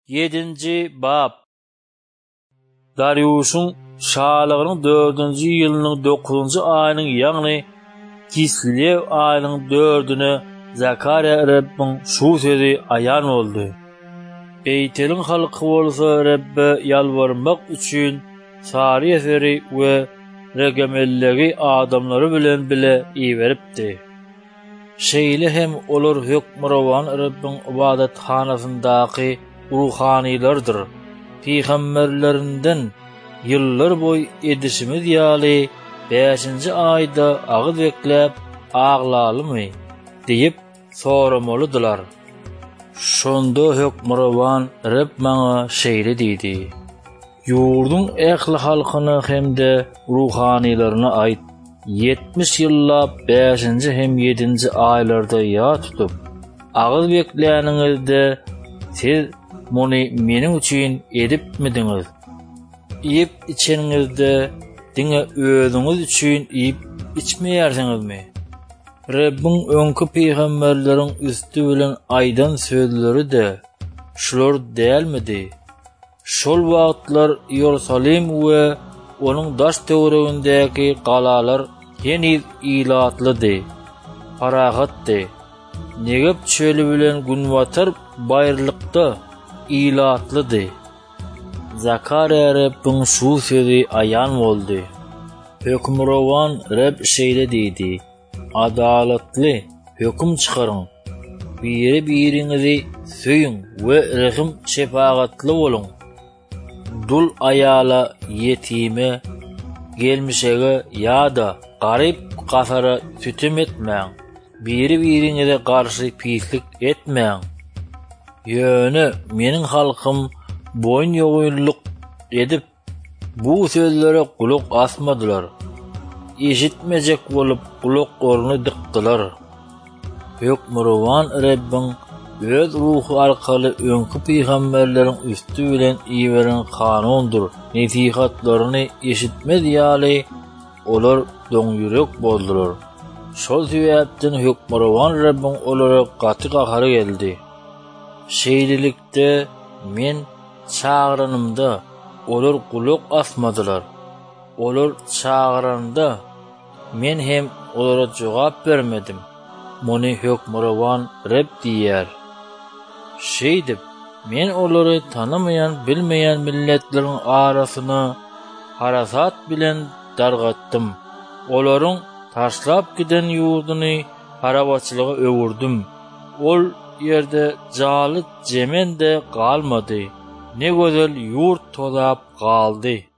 7-nji bab. Dariusyň şalygynyň 4-nji ýylynyň 9-njy aýynyň ýagny Kislew aýynyň 4-üne Zakariýa Rabbiň şu sözi aýan boldy. Beyteliň halky bolsa Rabbe ýalvarmak üçin sary eferi we regemellegi adamlary bilen bile iýeripdi. Şeýle hem olar hökmrawan Rabbiň ibadathanasyndaky ruhanylardyr. Peýgamberlerinden ýyllar boý edişimiz ýaly 5-nji aýda agyz bekläp aglalymy diýip soramalydylar. Şonda hökmrawan Rabb maňa şeýle diýdi: Ýurdun ähli halkyny hemde ruhanylaryny aýt. 70 ýyllap 5-nji hem 7-nji aýlarda ýa tutup agyz bekläningizde siz muny meniň üçin edipmidiňiz? Ýep içeningizde diňe özüňiz üçin ýep içmeýärsiňizmi? Rabbiň öňkü peýgamberleriň üstü bilen aýdan sözleri de şular dälmidi? Şol wagtlar Ýerusalim we onuň daş töweregindäki galalar heniz ilatlydy, paragatdy. Negep çöli bilen günwatar baýrlykda ilatlydy. Zakariýa Rabbiň şu sözi aýan boldy. Hökmrawan Rabb şeýle diýdi: Adalatly hökm çykaryň. Biri-biriňizi söýüň we rahim şefagatly boluň. Dul aýala, ýetime, gelmişege ýa-da garyp gasara sütüm etmäň. Biri-biriňize garşy pislik etmäň. Ýöne meniň halkym boyun ýogunlyk edip bu sözlere kulak asmadylar. Eşitmejek bolup kulaklarını dykdylar. Hökmrawan Rabbiň öz ruhy arkaly öňkü peýgamberleriň üstü bilen iýeren kanundur. Nesihatlaryny eşitmez ýaly olar doňýürek boldular. Şol sebäpden hökmrawan Rabbiň olara gaty gahary geldi. Şeýlelikde men çağıranymda olar kulak asmadylar. Olar çağıranda men hem olara jogap bermedim. Muny hökmrawan Rabb diýär. Şeýdip men olary tanamayan, bilmeýän milletleriň arasyna harasat bilen dargatdym. Olaryň taşlap giden ýurduny harabaçylyga öwürdüm. Ol ýerde jaly jemen de galmady. Ne gözel ýurt tozap galdy.